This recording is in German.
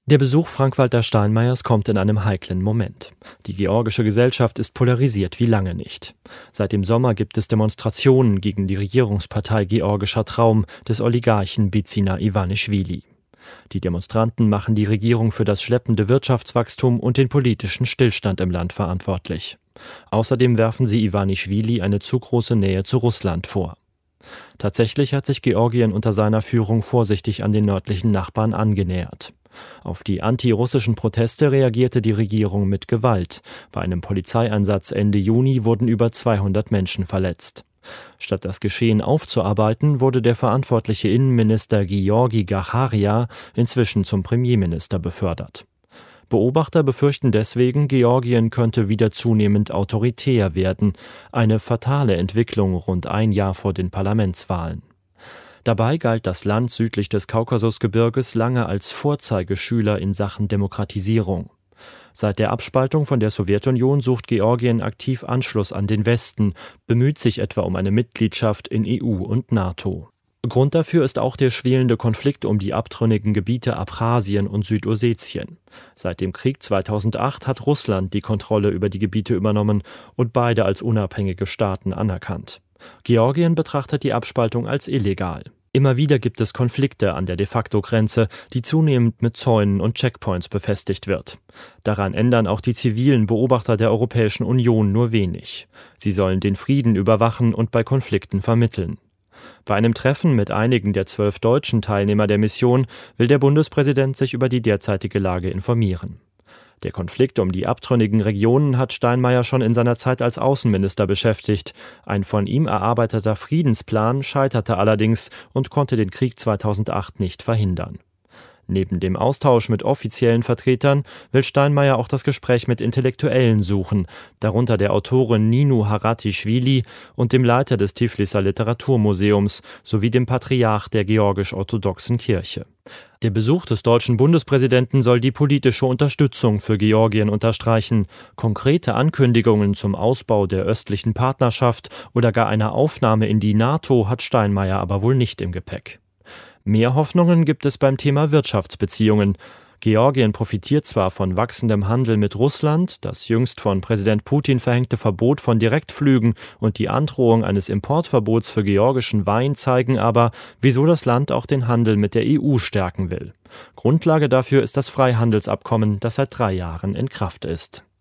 Der Besuch Frank-Walter Steinmeiers kommt in einem heiklen Moment. Die georgische Gesellschaft ist polarisiert wie lange nicht. Seit dem Sommer gibt es Demonstrationen gegen die Regierungspartei Georgischer Traum des Oligarchen Bidzina Ivanischvili. Die Demonstranten machen die Regierung für das schleppende Wirtschaftswachstum und den politischen Stillstand im Land verantwortlich. Außerdem werfen sie Ivanischvili eine zu große Nähe zu Russland vor. Tatsächlich hat sich Georgien unter seiner Führung vorsichtig an den nördlichen Nachbarn angenähert. Auf die antirussischen Proteste reagierte die Regierung mit Gewalt. Bei einem Polizeieinsatz Ende Juni wurden über 200 Menschen verletzt. Statt das Geschehen aufzuarbeiten, wurde der verantwortliche Innenminister Giorgi Gacharia inzwischen zum Premierminister befördert. Beobachter befürchten deswegen, Georgien könnte wieder zunehmend autoritär werden, eine fatale Entwicklung rund ein Jahr vor den Parlamentswahlen. Dabei galt das Land südlich des Kaukasusgebirges lange als Vorzeigeschüler in Sachen Demokratisierung. Seit der Abspaltung von der Sowjetunion sucht Georgien aktiv Anschluss an den Westen, bemüht sich etwa um eine Mitgliedschaft in EU und NATO. Grund dafür ist auch der schwelende Konflikt um die abtrünnigen Gebiete Abchasien und Südossetien. Seit dem Krieg 2008 hat Russland die Kontrolle über die Gebiete übernommen und beide als unabhängige Staaten anerkannt. Georgien betrachtet die Abspaltung als illegal. Immer wieder gibt es Konflikte an der De-facto-Grenze, die zunehmend mit Zäunen und Checkpoints befestigt wird. Daran ändern auch die zivilen Beobachter der Europäischen Union nur wenig. Sie sollen den Frieden überwachen und bei Konflikten vermitteln. Bei einem Treffen mit einigen der 12 deutschen Teilnehmer der Mission will der Bundespräsident sich über die derzeitige Lage informieren. Der Konflikt um die abtrünnigen Regionen hat Steinmeier schon in seiner Zeit als Außenminister beschäftigt. Ein von ihm erarbeiteter Friedensplan scheiterte allerdings und konnte den Krieg 2008 nicht verhindern. Neben dem Austausch mit offiziellen Vertretern will Steinmeier auch das Gespräch mit Intellektuellen suchen, darunter der Autorin Ninu Haratischvili und dem Leiter des Tifliser Literaturmuseums sowie dem Patriarch der georgisch-orthodoxen Kirche. Der Besuch des deutschen Bundespräsidenten soll die politische Unterstützung für Georgien unterstreichen. Konkrete Ankündigungen zum Ausbau der östlichen Partnerschaft oder gar einer Aufnahme in die NATO hat Steinmeier aber wohl nicht im Gepäck. Mehr Hoffnungen gibt es beim Thema Wirtschaftsbeziehungen. Georgien profitiert zwar von wachsendem Handel mit Russland, das jüngst von Präsident Putin verhängte Verbot von Direktflügen und die Androhung eines Importverbots für georgischen Wein zeigen aber, wieso das Land auch den Handel mit der EU stärken will. Grundlage dafür ist das Freihandelsabkommen, das seit 3 Jahren in Kraft ist.